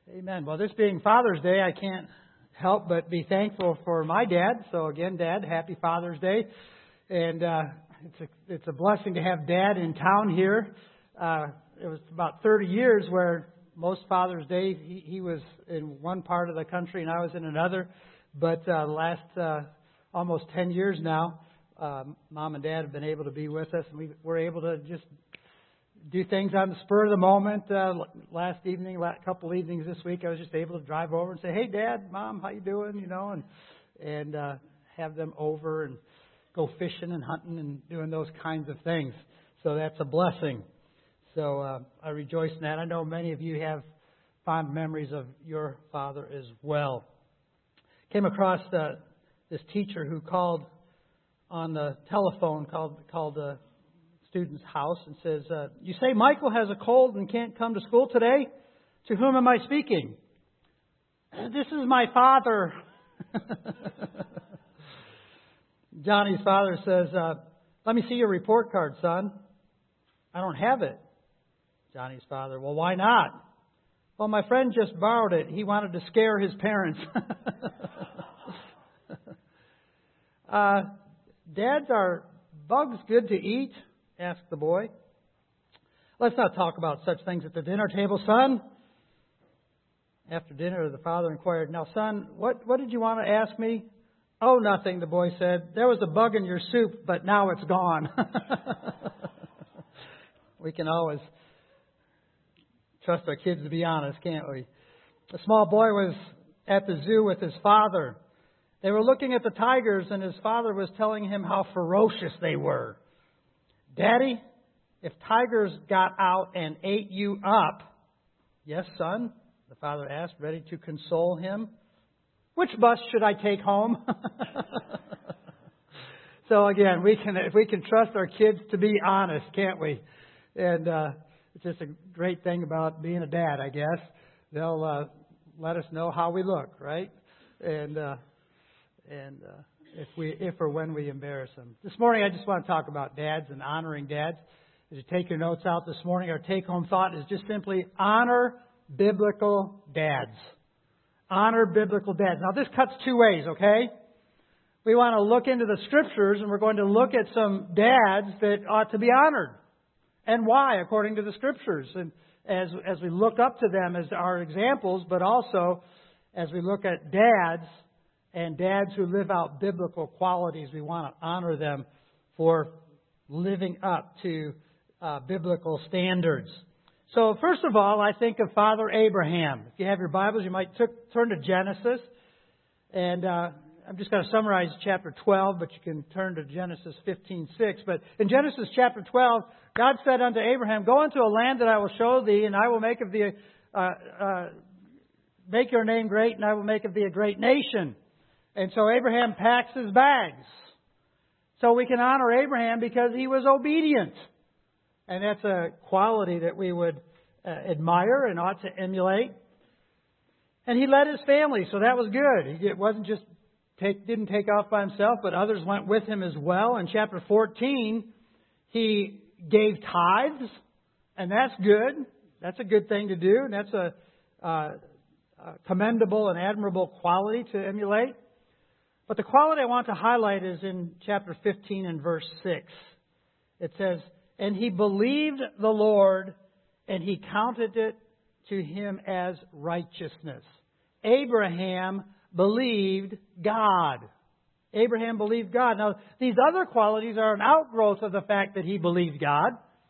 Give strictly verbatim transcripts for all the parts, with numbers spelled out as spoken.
Amen. Well, this being Father's Day, I can't help but be thankful for my dad. So again, Dad, happy Father's Day. And uh, it's a it's a blessing to have Dad in town here. Uh, it was about thirty years where most Father's Day he, he was in one part of the country and I was in another. But uh, the last uh, almost ten years now, um, Mom and Dad have been able to be with us, and we were able to just do things on the spur of the moment. Uh, last evening, last couple evenings this week, I was just able to drive over and say, "Hey, Dad, Mom, how you doing?" You know, and and uh, have them over and go fishing and hunting and doing those kinds of things. So that's a blessing. So uh, I rejoice in that. I know many of you have fond memories of your father as well. Came across uh, this teacher who called on the telephone, called called the student's house and says, uh, "You say Michael has a cold and can't come to school today? To whom am I speaking?" "This is my father." Johnny's father says, uh, "Let me see your report card, son." "I don't have it." Johnny's father, "Well, why not?" "Well, my friend just borrowed it. He wanted to scare his parents." uh, Dads, are bugs good to eat? Asked the boy. "Let's not talk about such things at the dinner table, son." After dinner, the father inquired, "Now, son, what, what did you want to ask me?" "Oh, nothing," the boy said. "There was a bug in your soup, but now it's gone." We can always trust our kids to be honest, can't we? A small boy was at the zoo with his father. They were looking at the tigers, and his father was telling him how ferocious they were. "Daddy, if tigers got out and ate you up..." "Yes, son?" the father asked, ready to console him. "Which bus should I take home?" So again, we can if we can trust our kids to be honest, can't we? And uh, it's just a great thing about being a dad, I guess. They'll uh, let us know how we look, right? And uh, and uh, if we if or when we embarrass them. This morning, I just want to talk about dads and honoring dads. As you take your notes out this morning, our take-home thought is just simply honor biblical dads. Honor biblical dads. Now, this cuts two ways, okay? We want to look into the Scriptures, and we're going to look at some dads that ought to be honored. And why, according to the Scriptures. And as as we look up to them as our examples, but also as we look at dads and dads who live out biblical qualities, we want to honor them for living up to uh, biblical standards. So first of all, I think of Father Abraham. If you have your Bibles, you might t- turn to Genesis. And uh, I'm just going to summarize chapter twelve, but you can turn to Genesis fifteen six. But in Genesis chapter twelve, God said unto Abraham, "Go into a land that I will show thee, and I will make of thee, uh, uh, make your name great, and I will make of thee a great nation." And so Abraham packs his bags. So we can honor Abraham because he was obedient. And that's a quality that we would uh, admire and ought to emulate. And he led his family, so that was good. It wasn't just take, didn't take off by himself, but others went with him as well. In chapter fourteen, he gave tithes, and that's good. That's a good thing to do, and that's a, uh, a commendable and admirable quality to emulate. But the quality I want to highlight is in chapter fifteen and verse six. It says, "And he believed the Lord, and he counted it to him as righteousness." Abraham believed God. Abraham believed God. Now, these other qualities are an outgrowth of the fact that he believed God.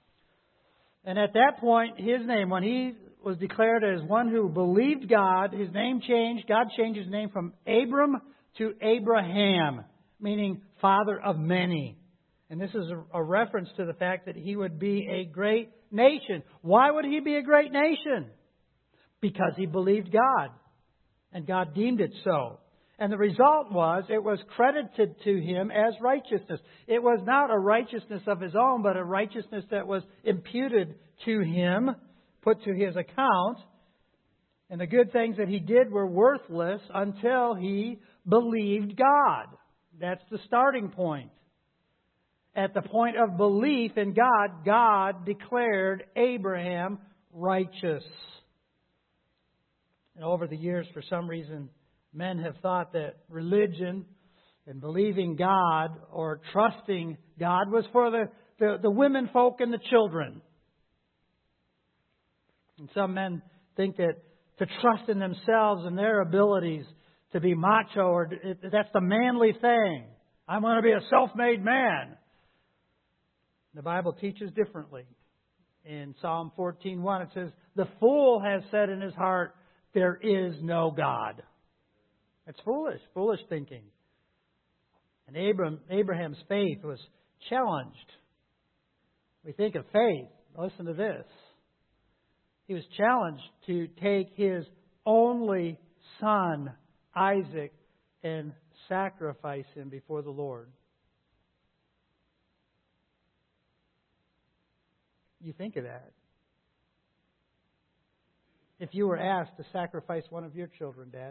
And at that point, his name, when he was declared as one who believed God, his name changed. God changed his name from Abram to Abraham, meaning father of many. And this is a, a reference to the fact that he would be a great nation. Why would he be a great nation? Because he believed God. And God deemed it so. And the result was, it was credited to him as righteousness. It was not a righteousness of his own, but a righteousness that was imputed to him, put to his account. And the good things that he did were worthless until he believed God. That's the starting point. At the point of belief in God, God declared Abraham righteous. And over the years, for some reason, men have thought that religion and believing God or trusting God was for the, the, the women folk and the children. And some men think that to trust in themselves and their abilities to be macho, or that's the manly thing. I'm going to be a self-made man. The Bible teaches differently. In Psalm fourteen one, it says, "The fool has said in his heart, there is no God." It's foolish, foolish thinking. And Abraham, Abraham's faith was challenged. We think of faith. Listen to this. He was challenged to take his only son, Isaac, and sacrifice him before the Lord. You think of that. If you were asked to sacrifice one of your children, Dad,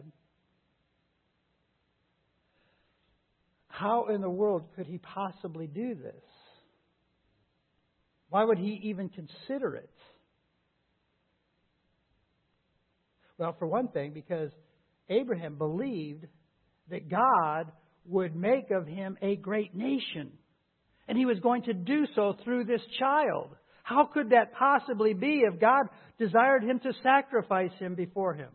how in the world could he possibly do this? Why would he even consider it? Well, for one thing, because Abraham believed that God would make of him a great nation. And He was going to do so through this child. How could that possibly be if God desired him to sacrifice him before Him?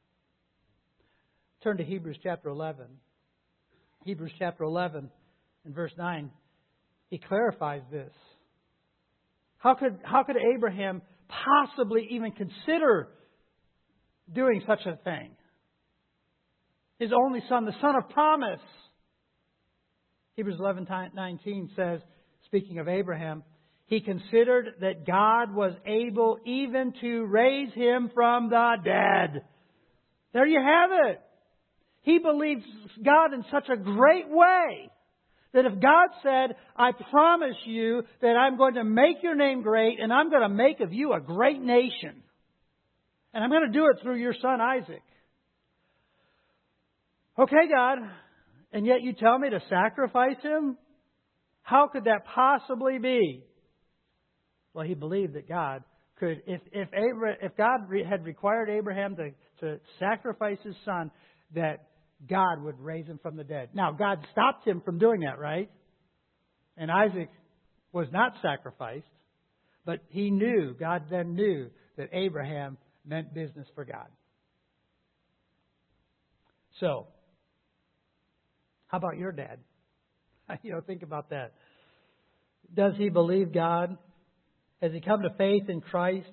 Turn to Hebrews chapter eleven. Hebrews chapter eleven and verse nine. He clarifies this. How could, how could Abraham possibly even consider doing such a thing? His only son, the son of promise. Hebrews eleven nineteen says, speaking of Abraham, he considered that God was able even to raise him from the dead. There you have it. He believed God in such a great way that if God said, I promise you that I'm going to make your name great and I'm going to make of you a great nation. And I'm going to do it through your son Isaac. Okay, God, and yet you tell me to sacrifice him? How could that possibly be? Well, he believed that God could, if if, Abraham, if God had required Abraham to, to sacrifice his son, that God would raise him from the dead. Now, God stopped him from doing that, right? And Isaac was not sacrificed, but he knew, God then knew, that Abraham meant business for God. So, how about your dad? You know, think about that. Does he believe God? Has he come to faith in Christ?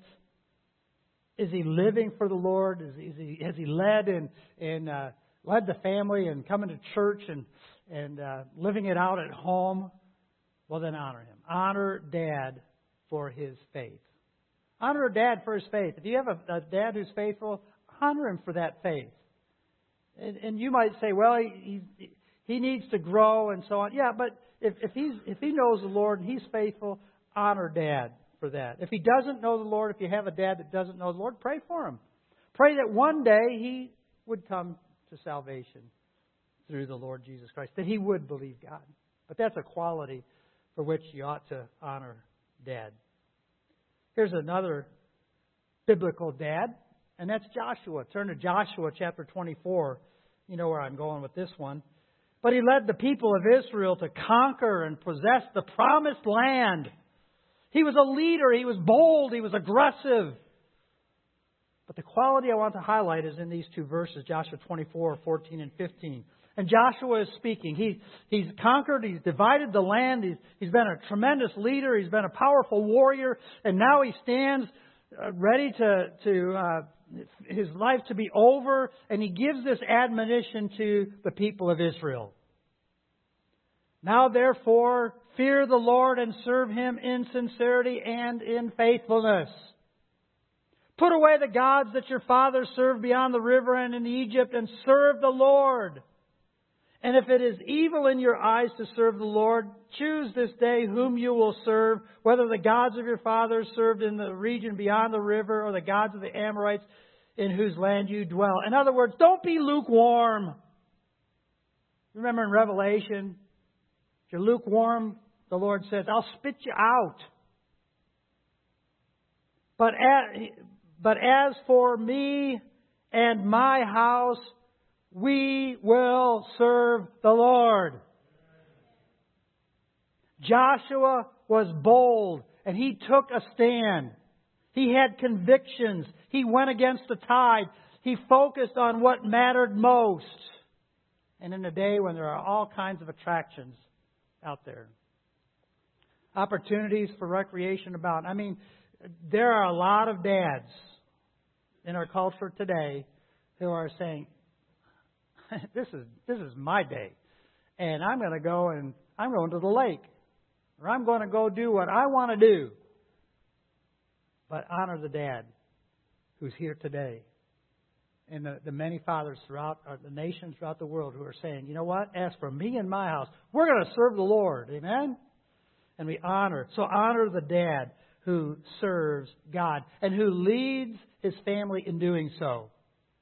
Is he living for the Lord? Is he, is he, has he led and and uh, led the family and coming to church and and uh, living it out at home? Well, then honor him. Honor Dad for his faith. Honor Dad for his faith. If you have a, a dad who's faithful, honor him for that faith. And, and you might say, well, he, he he needs to grow and so on. Yeah, but if if he's if he knows the Lord and he's faithful, honor Dad for that. If he doesn't know the Lord, if you have a dad that doesn't know the Lord, pray for him. Pray that one day he would come to salvation through the Lord Jesus Christ, that he would believe God. But that's a quality for which you ought to honor Dad. Here's another biblical dad, and that's Joshua. Turn to Joshua chapter twenty-four. You know where I'm going with this one. But he led the people of Israel to conquer and possess the promised land. He was a leader. He was bold. He was aggressive. But the quality I want to highlight is in these two verses, Joshua twenty-four, fourteen and fifteen. And Joshua is speaking. He, he's conquered. He's divided the land. He's, he's been a tremendous leader. He's been a powerful warrior. And now he stands ready to, to uh, his life to be over. And he gives this admonition to the people of Israel. Now, therefore, fear the Lord and serve Him in sincerity and in faithfulness. Put away the gods that your fathers served beyond the river and in Egypt and serve the Lord. And if it is evil in your eyes to serve the Lord, choose this day whom you will serve, whether the gods of your fathers served in the region beyond the river or the gods of the Amorites in whose land you dwell. In other words, don't be lukewarm. Remember in Revelation, if you're lukewarm, the Lord says, I'll spit you out. But as, but as for me and my house, we will serve the Lord. Joshua was bold and he took a stand. He had convictions. He went against the tide. He focused on what mattered most. And in a day when there are all kinds of attractions out there, opportunities for recreation about. I mean, there are a lot of dads in our culture today who are saying, this is this is my day. And I'm going to go and I'm going to the lake. Or I'm going to go do what I want to do. But honor the dad who's here today. And the, the many fathers throughout uh, the nations throughout the world who are saying, you know what? As for me and my house, we're going to serve the Lord. Amen? And we honor. So honor the dad who serves God and who leads his family in doing so.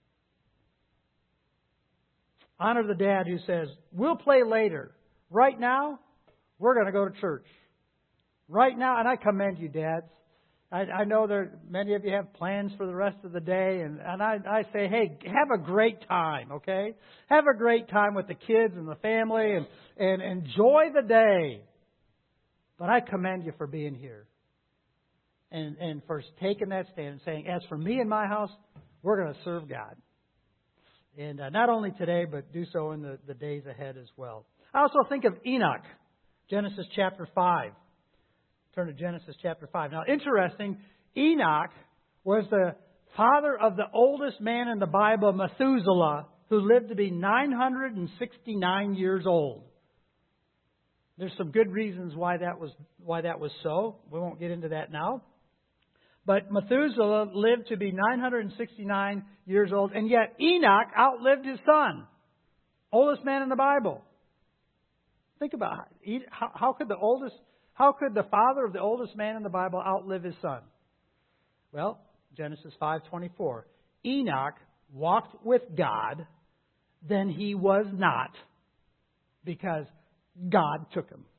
Honor the dad who says, we'll play later. Right now, we're going to go to church. Right now, and I commend you, dads. I, I know that many of you have plans for the rest of the day, and, and I, I say, hey, have a great time, okay? Have a great time with the kids and the family, and, and enjoy the day. But I commend you for being here. And, and for taking that stand and saying, as for me and my house, we're going to serve God. And uh, not only today, but do so in the, the days ahead as well. I also think of Enoch, Genesis chapter five. Turn to Genesis chapter five. Now, interesting, Enoch was the father of the oldest man in the Bible, Methuselah, who lived to be nine hundred sixty-nine years old. There's some good reasons why that was why that was so. We won't get into that now. But Methuselah lived to be nine hundred sixty-nine years old, and yet Enoch outlived his son. Oldest man in the Bible. Think about it. How, how could the oldest, how could the father of the oldest man in the Bible outlive his son? Well, Genesis five twenty-four. Enoch walked with God, then he was not, because God took him.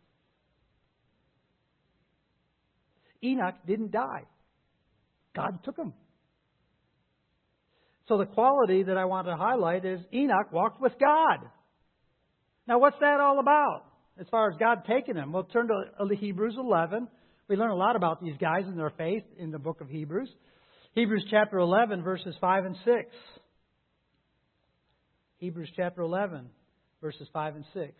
Enoch didn't die. God took him. So the quality that I want to highlight is Enoch walked with God. Now, what's that all about as far as God taking him? We'll turn to Hebrews eleven. We learn a lot about these guys and their faith in the book of Hebrews. Hebrews chapter eleven, verses five and six. Hebrews chapter eleven, verses five and six.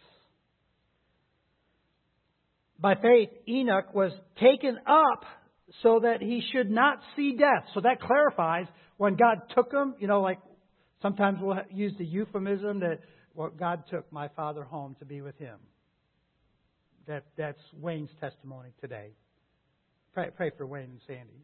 By faith, Enoch was taken up so that he should not see death. So that clarifies when God took him, you know, like sometimes we'll use the euphemism that well, God took my father home to be with him. That That's Wayne's testimony today. Pray, pray for Wayne and Sandy.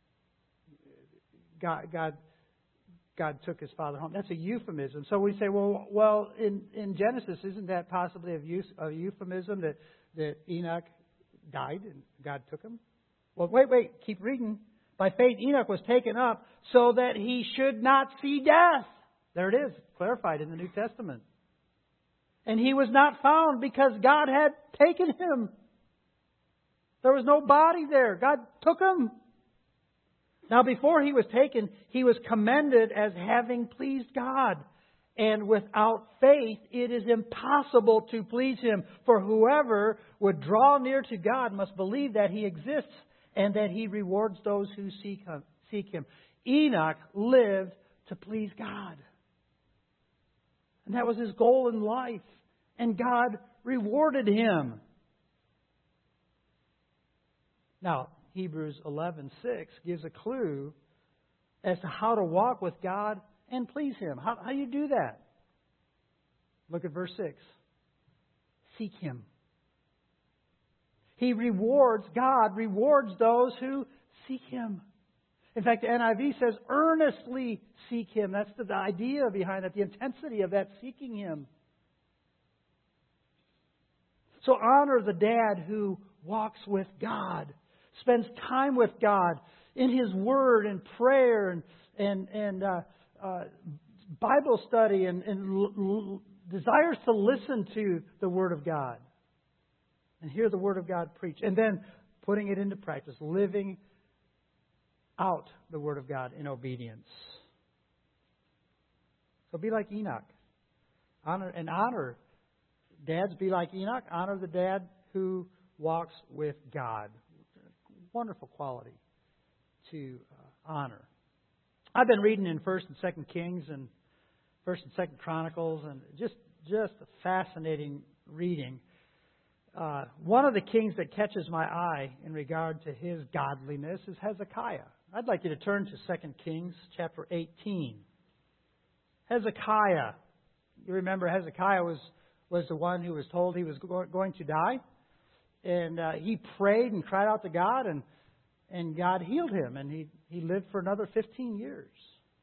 God, God, God took his father home. That's a euphemism. So we say, well, well, in, in Genesis, isn't that possibly a, use, a euphemism that, that Enoch died and God took him? Well, wait, wait, keep reading. By faith, Enoch was taken up so that he should not see death. There it is, clarified in the New Testament. And he was not found because God had taken him. There was no body there. God took him. Now, before he was taken, he was commended as having pleased God. And without faith, it is impossible to please him. For whoever would draw near to God must believe that he exists and that he rewards those who seek him. Seek him. Enoch lived to please God. And that was his goal in life. And God rewarded him. Now, Hebrews eleven six gives a clue as to how to walk with God and please him. How, how do you do that? Look at verse six. Seek him. He rewards, God rewards those who seek him. In fact, the N I V says, earnestly seek him. That's the idea behind it, the intensity of that seeking him. So honor the dad who walks with God, spends time with God in his word and prayer and and, and uh, uh, Bible study and, and l- l- desires to listen to the word of God and hear the word of God preached, and then putting it into practice, living out the word of God in obedience. So be like Enoch. Honor and honor. Dads, be like Enoch. Honor the dad who walks with God. Wonderful quality to uh, honor. I've been reading in First and Second Kings and First and Second Chronicles, and just just a fascinating reading. Uh, one of the kings that catches my eye in regard to his godliness is Hezekiah. I'd like you to turn to Second Kings chapter eighteen. Hezekiah. You remember Hezekiah was, was the one who was told he was go- going to die. And uh, he prayed and cried out to God, and and God healed him. And he, he lived for another fifteen years.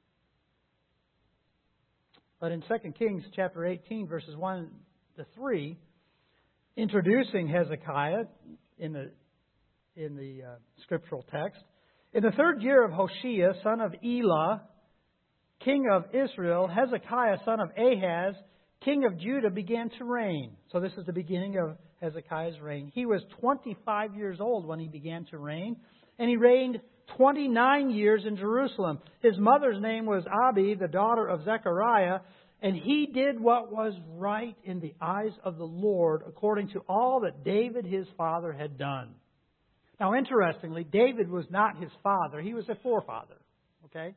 But in Second Kings chapter eighteen, verses one to three, introducing Hezekiah in the, in the uh, scriptural text, in the third year of Hoshea, son of Elah, king of Israel, Hezekiah, son of Ahaz, king of Judah, began to reign. So this is the beginning of Hezekiah's reign. He was twenty-five years old when he began to reign, and he reigned twenty-nine years in Jerusalem. His mother's name was Abi, the daughter of Zechariah, and he did what was right in the eyes of the Lord, according to all that David his father had done. Now, interestingly, David was not his father. He was a forefather. Okay?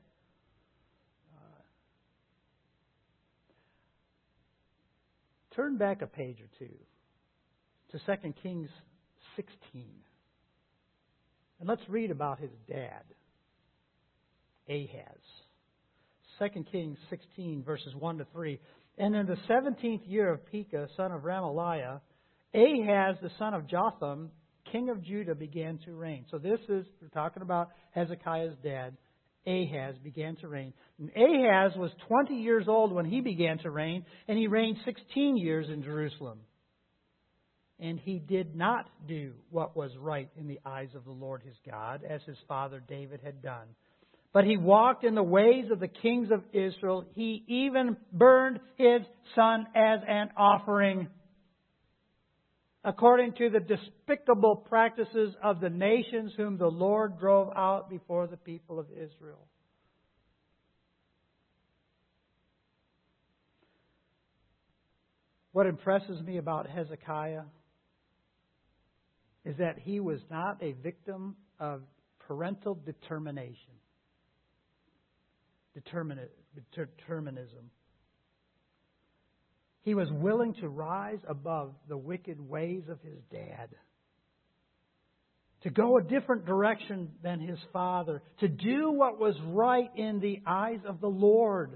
Turn back a page or two to Second Kings sixteen. And let's read about his dad, Ahaz. Second Kings sixteen, verses one to three. And in the seventeenth year of Pekah, son of Ramaliah, Ahaz, the son of Jotham, king of Judah, began to reign. So this is, we're talking about Hezekiah's dad. Ahaz began to reign. And Ahaz was twenty years old when he began to reign, and he reigned sixteen years in Jerusalem. And he did not do what was right in the eyes of the Lord his God, as his father David had done. But he walked in the ways of the kings of Israel. He even burned his son as an offering, according to the despicable practices of the nations whom the Lord drove out before the people of Israel. What impresses me about Hezekiah is that he was not a victim of parental determination, determinism. He was willing to rise above the wicked ways of his dad, to go a different direction than his father, to do what was right in the eyes of the Lord.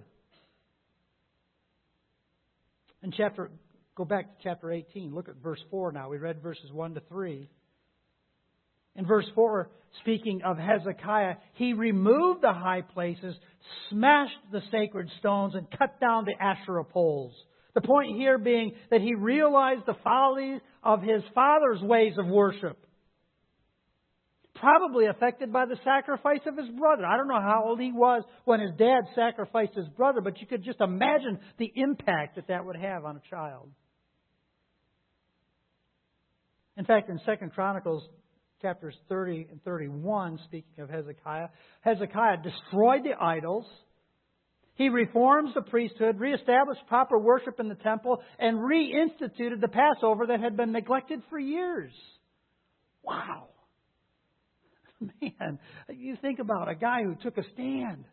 In chapter, go back to chapter eighteen. Look at verse four now. We read verses one to three. In verse four, speaking of Hezekiah, he removed the high places, smashed the sacred stones, and cut down the Asherah poles. The point here being that he realized the folly of his father's ways of worship. Probably affected by the sacrifice of his brother. I don't know how old he was when his dad sacrificed his brother, but you could just imagine the impact that that would have on a child. In fact, in Second Chronicles chapters thirty and thirty-one, speaking of Hezekiah, Hezekiah destroyed the idols. He reforms the priesthood, reestablished proper worship in the temple, and reinstituted the Passover that had been neglected for years. Wow. Man, you think about a guy who took a stand.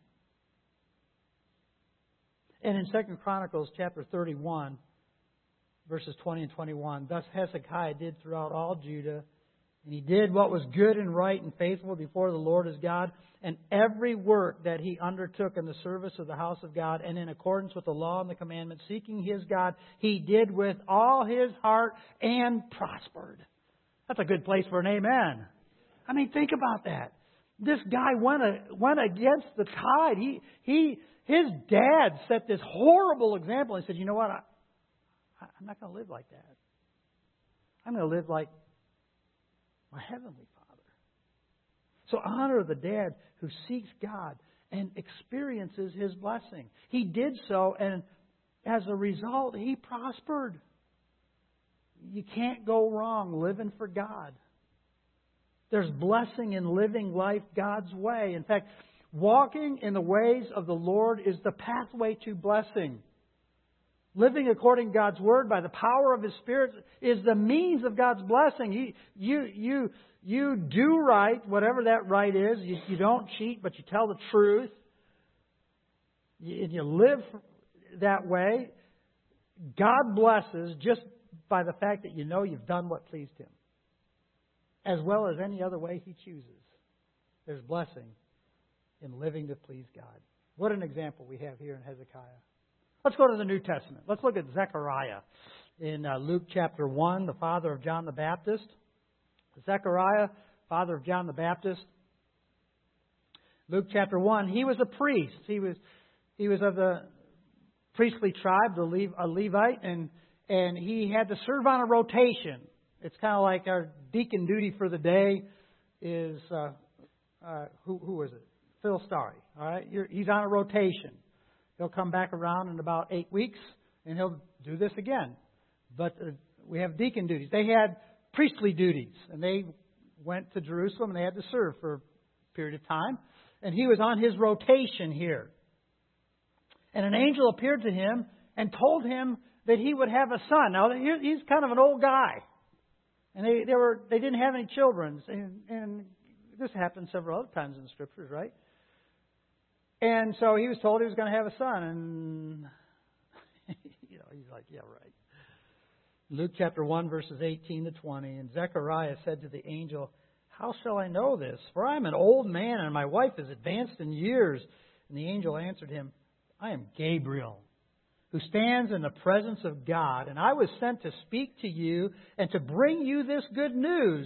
And in Second Chronicles chapter thirty-one, verses twenty and twenty-one, thus Hezekiah did throughout all Judah, and he did what was good and right and faithful before the Lord his God, and every work that he undertook in the service of the house of God, and in accordance with the law and the commandments, seeking his God, he did with all his heart and prospered. That's a good place for an amen. I mean, think about that. This guy went a, went against the tide. He he his dad set this horrible example. He said, "You know what? I, I'm not going to live like that. I'm going to live like my heavenly Father." So honor the dad who seeks God and experiences his blessing. He did so, and as a result, he prospered. You can't go wrong living for God. There's blessing in living life God's way. In fact, Walking in the ways of the Lord is the pathway to blessing. Living according to God's Word by the power of His Spirit is the means of God's blessing. You, you, you, you do right, whatever that right is. You, you don't cheat, but you tell the truth. You, and you live that way. God blesses just by the fact that you know you've done what pleased Him. As well as any other way He chooses. There's blessing in living to please God. What an example we have here in Hezekiah. Let's go to the New Testament. Let's look at Zechariah in uh, Luke chapter one, the father of John the Baptist. Zechariah, father of John the Baptist. Luke chapter one, he was a priest. He was he was of the priestly tribe, the Le- a Levite, and and he had to serve on a rotation. It's kind of like our deacon duty for the day is uh, uh, who who is it? Phil Starry. All right, You're, he's on a rotation. He'll come back around in about eight weeks, and he'll do this again. But uh, we have deacon duties. They had priestly duties, and they went to Jerusalem, and they had to serve for a period of time. And he was on his rotation here. And an angel appeared to him and told him that he would have a son. Now, he's kind of an old guy. And they, they, were, they didn't have any children. And, and this happened several other times in the Scriptures, right? And so he was told he was going to have a son. And, you know, he's like, yeah, right. Luke chapter one, verses eighteen to twenty. And Zechariah said to the angel, "How shall I know this? For I am an old man, and my wife is advanced in years." And the angel answered him, "I am Gabriel, who stands in the presence of God, and I was sent to speak to you and to bring you this good news.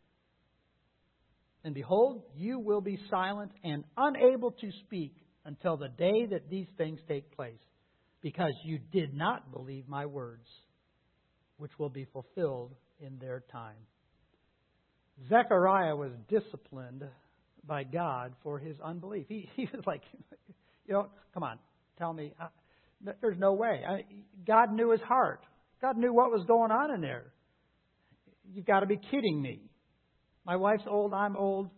And behold, you will be silent and unable to speak until the day that these things take place, because you did not believe my words, which will be fulfilled in their time." Zechariah was disciplined by God for his unbelief. He, he was like, you know, come on, tell me. Uh, there's no way. I, God knew his heart. God knew what was going on in there. You've got to be kidding me. My wife's old, I'm old.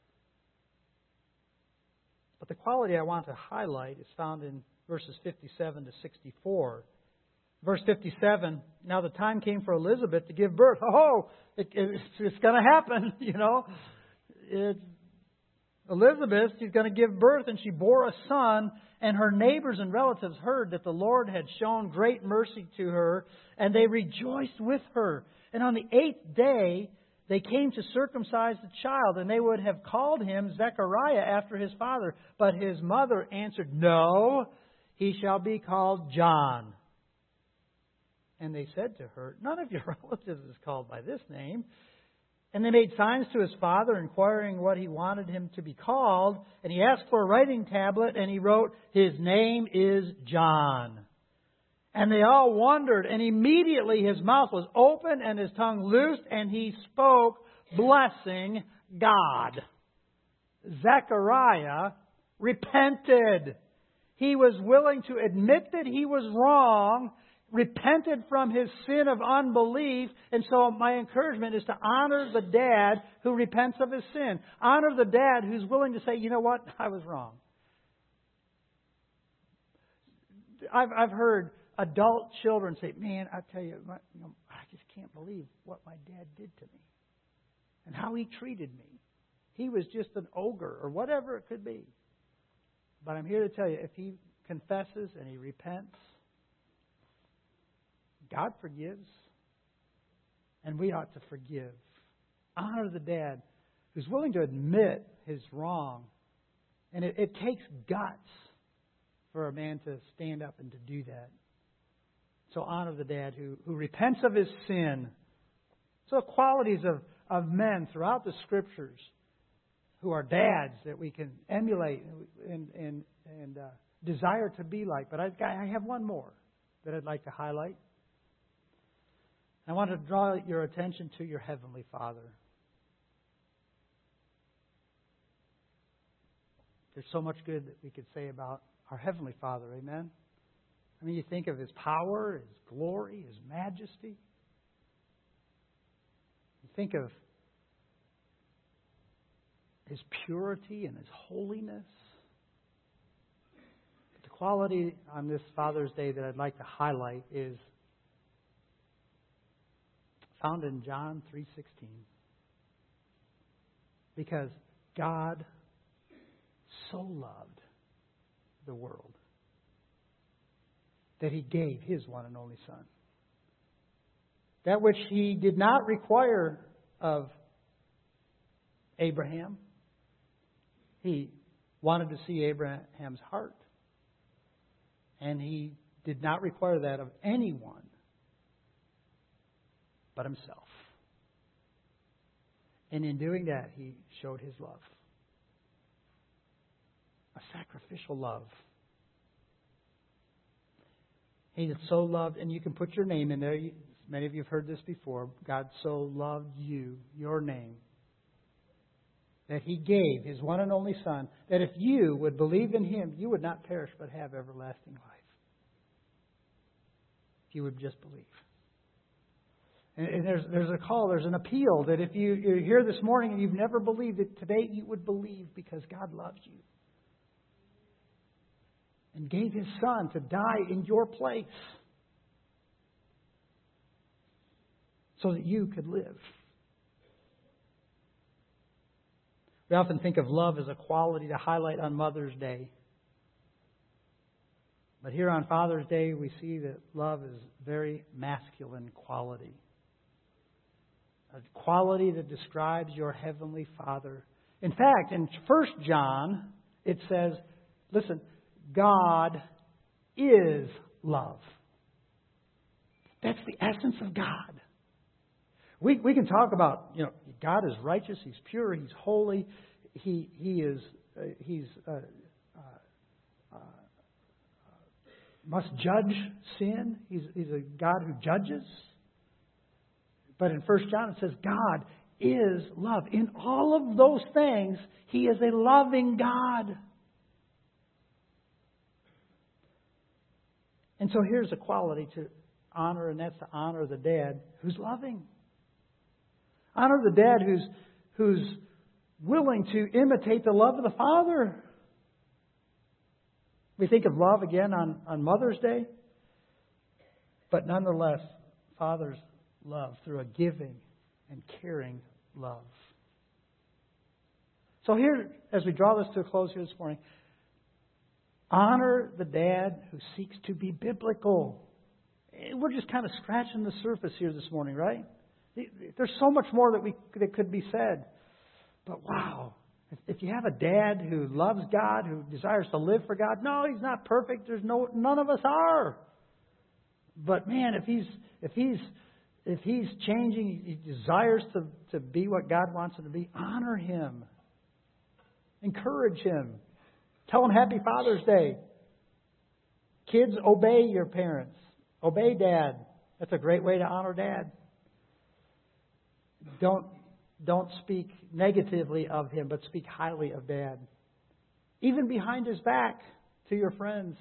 But the quality I want to highlight is found in verses fifty-seven to sixty-four. Verse fifty-seven, now the time came for Elizabeth to give birth. Oh, it, it, it's going to happen, you know. It, Elizabeth, she's going to give birth, and she bore a son, and her neighbors and relatives heard that the Lord had shown great mercy to her, and they rejoiced with her. And on the eighth day, they came to circumcise the child, and they would have called him Zechariah after his father. But his mother answered, "No, he shall be called John." And they said to her, "None of your relatives is called by this name." And they made signs to his father, inquiring what he wanted him to be called. And he asked for a writing tablet, and he wrote, "His name is John." And they all wondered, and immediately his mouth was open and his tongue loosed, and he spoke, blessing God. Zechariah repented. He was willing to admit that he was wrong, repented from his sin of unbelief. And so my encouragement is to honor the dad who repents of his sin. Honor the dad who's willing to say, you know what, I was wrong. I've, I've heard adult children say, man, I tell you, my, you know, I just can't believe what my dad did to me and how he treated me. He was just an ogre or whatever it could be. But I'm here to tell you, if he confesses and he repents, God forgives, and we ought to forgive. Honor the dad who's willing to admit his wrong. And it, it takes guts for a man to stand up and to do that. So honor the dad who, who repents of his sin. So qualities of, of men throughout the Scriptures who are dads that we can emulate and, and, and uh, desire to be like. But I, I have one more that I'd like to highlight. I want to draw your attention to your Heavenly Father. There's so much good that we could say about our Heavenly Father. Amen? I mean, you think of His power, His glory, His majesty. You think of His purity and His holiness. quality on this Father's Day that I'd like to highlight is found in John three sixteen. Because God so loved the world that He gave His one and only Son. That which He did not require of Abraham. He wanted to see Abraham's heart. And He did not require that of anyone but Himself. And in doing that, He showed His love. A sacrificial love. He so loved, and you can put your name in there. Many of you have heard this before. God so loved you, your name, that He gave His one and only Son, that if you would believe in Him, you would not perish but have everlasting life. If you would just believe. And there's, there's a call, there's an appeal that if you, you're here this morning and you've never believed it, today you would believe because God loves you. And gave His Son to die in your place. So that you could live. We often think of love as a quality to highlight on Mother's Day. But here on Father's Day, we see that love is very masculine quality. A quality that describes your Heavenly Father. In fact, in First John, it says, listen, God is love. That's the essence of God. We we can talk about, you know, God is righteous, He's pure, He's holy, He He is uh, He's uh, uh, uh, must judge sin. He's He's a God who judges. But in First John it says God is love. In all of those things, He is a loving God. And so here's a quality to honor, and that's to honor the dad who's loving. Honor the dad who's who's willing to imitate the love of the Father. We think of love again on, on Mother's Day. But nonetheless, fathers love through a giving and caring love. So here, as we draw this to a close here this morning, honor the dad who seeks to be biblical. We're just kind of scratching the surface here this morning, right? There's so much more that we that could be said. But wow, if you have a dad who loves God, who desires to live for God, no, he's not perfect. There's no none of us are. But man, if he's if he's if he's changing, he desires to, to be what God wants him to be, honor him. Encourage him. Tell him Happy Father's Day. Kids, obey your parents. Obey Dad. That's a great way to honor Dad. Don't don't speak negatively of him, but speak highly of Dad. Even behind his back to your friends.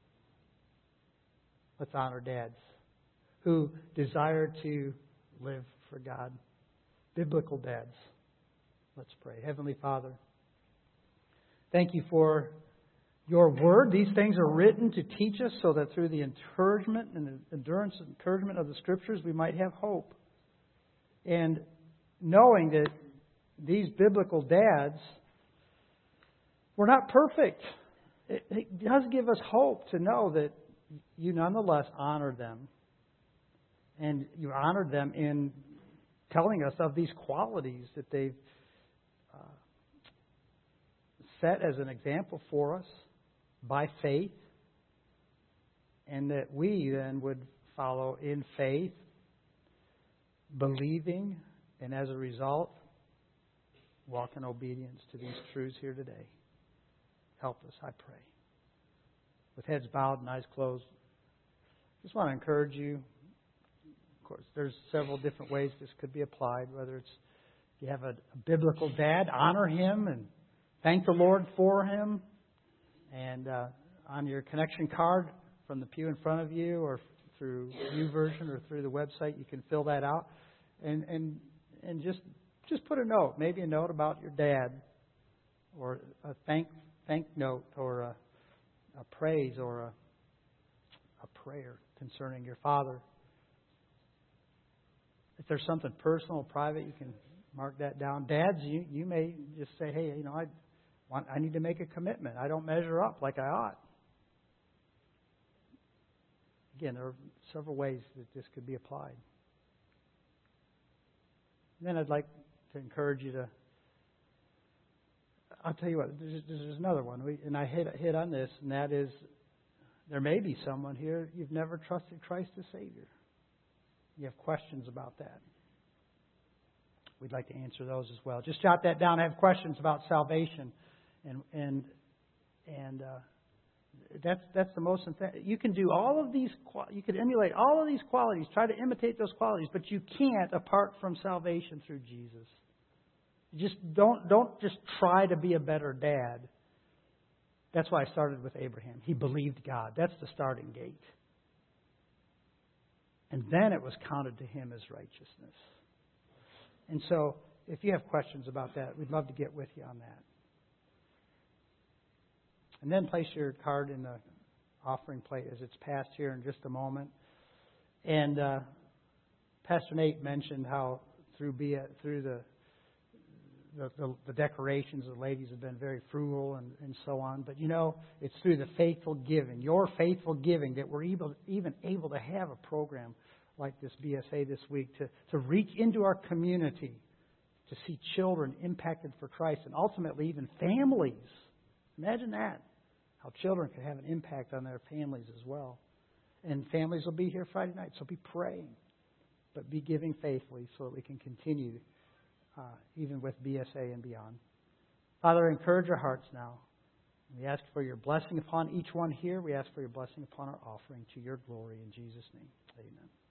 Let's honor dads who desire to live for God. Biblical dads. Let's pray. Heavenly Father, thank you for your word. These things are written to teach us so that through the encouragement and the endurance and encouragement of the Scriptures, we might have hope. And knowing that these biblical dads were not perfect, it, it does give us hope to know that you nonetheless honored them. And you honored them in telling us of these qualities that they've uh, set as an example for us by faith. And that we then would follow in faith, believing, and as a result, walk in obedience to these truths here today. Help us, I pray. With heads bowed and eyes closed, I just want to encourage you. Of course, there's several different ways this could be applied. Whether it's you have a, a biblical dad, honor him and thank the Lord for him. And uh, on your connection card from the pew in front of you, or through YouVersion or through the website, you can fill that out. And and and just just put a note, maybe a note about your dad, or a thank thank note, or a, a praise or a, a prayer concerning your father. If there's something personal, private, you can mark that down. Dads, you, you may just say, hey, you know, I want, I need to make a commitment. I don't measure up like I ought. Again, there are several ways that this could be applied. And then I'd like to encourage you to, I'll tell you what, there's, there's another one, we, and I hit, hit on this, and that is, there may be someone here, you've never trusted Christ as Savior. You have questions about that. We'd like to answer those as well. Just jot that down. I have questions about salvation, and and and uh, that's that's the most. You can do all of these. You can emulate all of these qualities. Try to imitate those qualities, but you can't apart from salvation through Jesus. Just don't don't just try to be a better dad. That's why I started with Abraham. He believed God. That's the starting gate. And then it was counted to him as righteousness. And so, if you have questions about that, we'd love to get with you on that. And then place your card in the offering plate as it's passed here in just a moment. And uh, Pastor Nate mentioned how through be through the the, the the decorations, the ladies have been very frugal and, and so on. But you know, it's through the faithful giving, your faithful giving, that we're able, even able to have a program like this B S A this week to, to reach into our community, to see children impacted for Christ, and ultimately even families. Imagine that, how children can have an impact on their families as well. And families will be here Friday night, so be praying, but be giving faithfully so that we can continue uh, even with B S A and beyond. Father, encourage our hearts now. We ask for your blessing upon each one here. We ask for your blessing upon our offering to your glory in Jesus' name. Amen.